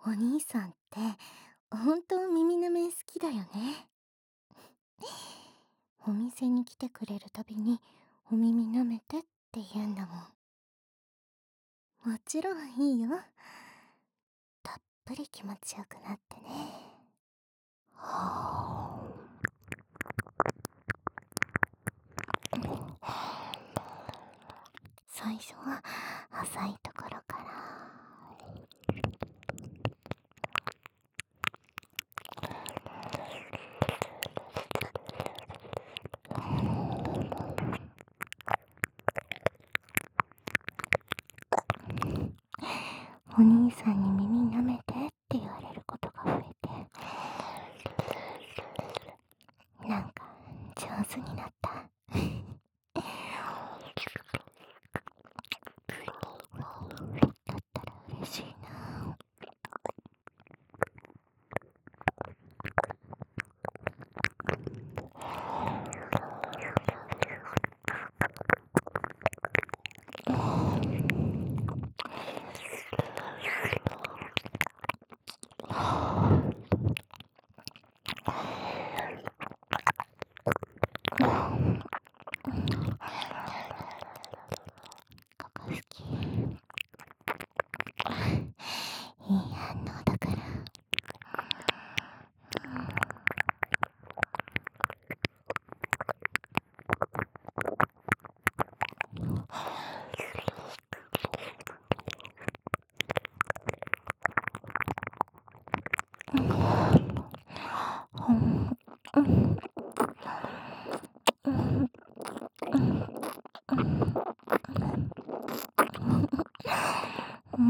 お兄さんって本当耳舐め好きだよね。お店に来てくれるたびにお耳舐めてって言うんだもん。もちろんいいよ。たっぷり気持ちよくなってね。は最初は浅いところからお兄さんに耳舐めてって言われることが増えて、なんか上手になった。だったら嬉しいな。ここ好き。いい反応だから。うん。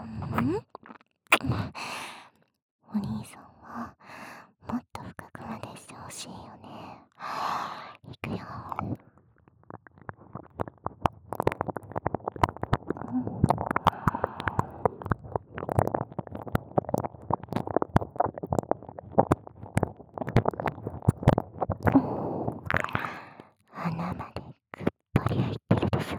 お兄さんはもっと深くまでしてほしいよね。いくよ。鼻までくっぽり入ってるでしょ。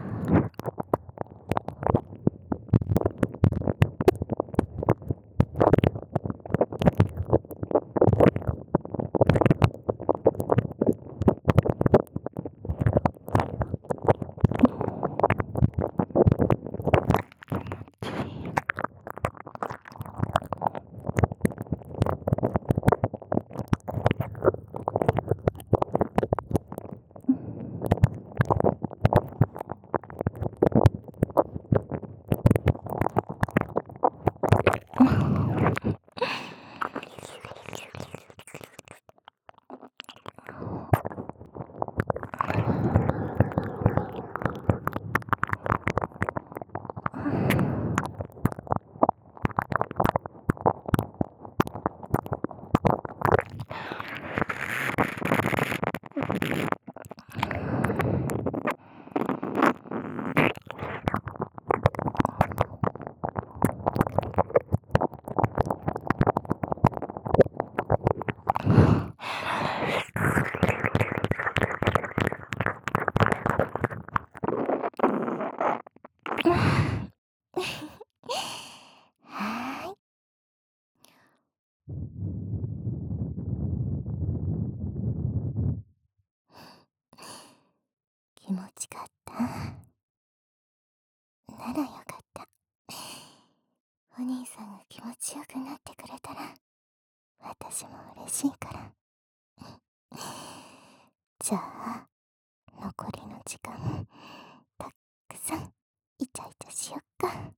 はーい。気持ちかった。ならよかった。お兄さんが気持ちよくなってくれたら私も嬉しいから。じゃあ残りの時間たっくさんイチャイチャしよっか。